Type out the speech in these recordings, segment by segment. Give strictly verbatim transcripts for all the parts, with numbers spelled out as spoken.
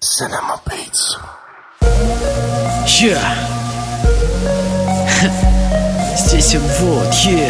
Cinema Beats. Yeah. Здесь он вот, yeah.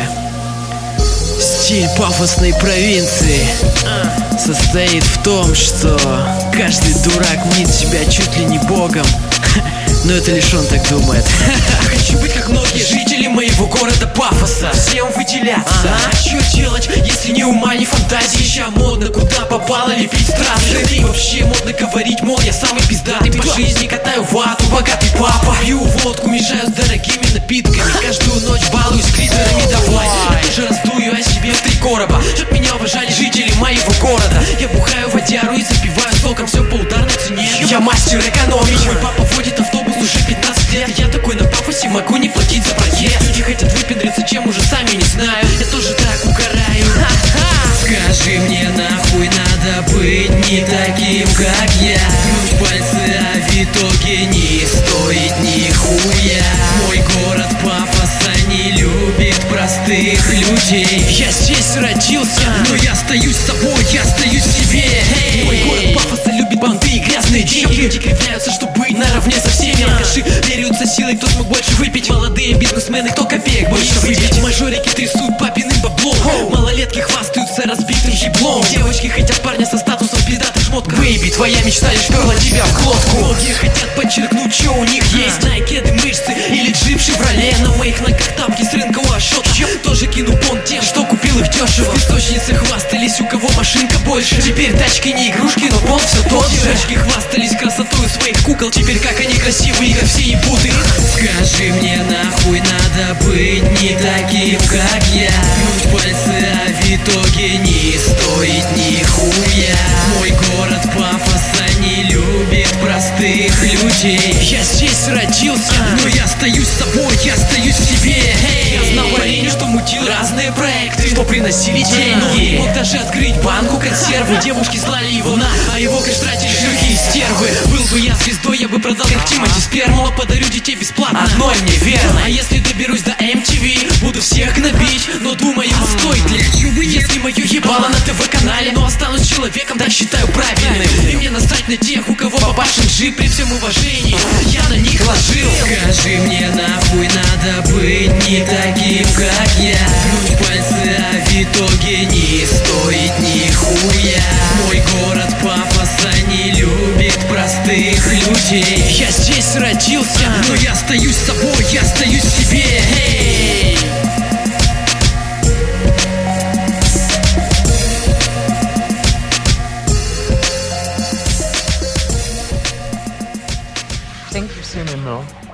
Стиль пафосной провинции uh. состоит в том, что каждый дурак мнит себя чуть ли не богом. Но это лишь он так думает. Хочу быть как многие жители моего города пафоса, всем выделяться. Ага. А что делать, если ни ума, ни фантазии? Ща модно куда попало лепить страшно. И вообще модно говорить, мол, я самый пиздатый по жизни, катаю вату, богатый папа. Пью водку, мешаю с дорогими напитками. Каждую ночь балуюсь клиторами. Давай, я тоже раздую о себе в три короба, чтоб меня уважали жители моего города. Я бухаю водяру и запиваю соком, все по ударной цене. Я мастер экономии. Мой папа водит автобус уже пятнадцать лет. Я такой на пафосе, могу не платить за проезд. Люди хотят выпендриться, чем уже сами не знаю. Я тоже так угораю. Скажи мне, нахуй надо быть не таким, как я? Круть пальцы, а в итоге не стоит нихуя. Мой город пафоса не любит простых людей. Я здесь родился, но я остаюсь собой, я остаюсь себе. Hey. Мой город пафоса любит банды и грязные деньги. Люди кривляются, чтобы быть наравне со всеми. Алкаши меряются силой, кто смог больше выпить. Молодые бизнесмены, кто копеек больше выпить. Мажорики трясут папиным баблом. Малолетки хвастаются разбитым еблом. Девочки хотят парня со статусом пиздатых шмотка. Бэйби, твоя мечта лишь перла тебя в глотку. Многие хотят подчеркнуть, что у них есть. Найкеды, мышцы или джип Шевроле. На моих ногах тапки с рынка Уашота. Тоже кину понт тем, что купил их дешево. В песочнице хвастались, у кого машинка больше. Теперь тачки не игрушки, но понт все тот же. Девочки хвастались красотой своих кукол. Теперь как они красивые, как все ебут их. Скажи мне, нахуй надо быть не таким, как я? Круть пальцы, а в итоге не стоит нихуя. Мой город пафоса не любит простых людей. Я здесь родился, но я остаюсь собой, я остаюсь в себе. Hey. Я знал парень, что мутил разные проекты, что приносили деньги. Мог даже открыть банку консервы. Девушки слали его на, а его кэш тратили шлюхи и стервы. Был бы я звездой, я бы продал как Тимати сперму. Подарю детей бесплатно, одной мне верно. А если доберусь до эм ти ви, буду всех гнобить. Но думаю, стоит ли? Если мое ебало на ТВ-канале, но останусь человеком, так считаю правильным. И мне насрать на тех, у кого бабашин джип. При всем уважении я на них ложил. Скажи мне, нахуй надо быть не таким, как я? Круть пальцы, а в итоге не стоит нихуя. Мой город пафоса не любит простых людей. Я здесь родился, но я остаюсь собой, я остаюсь в себе. Hey. Think you've seen him, though.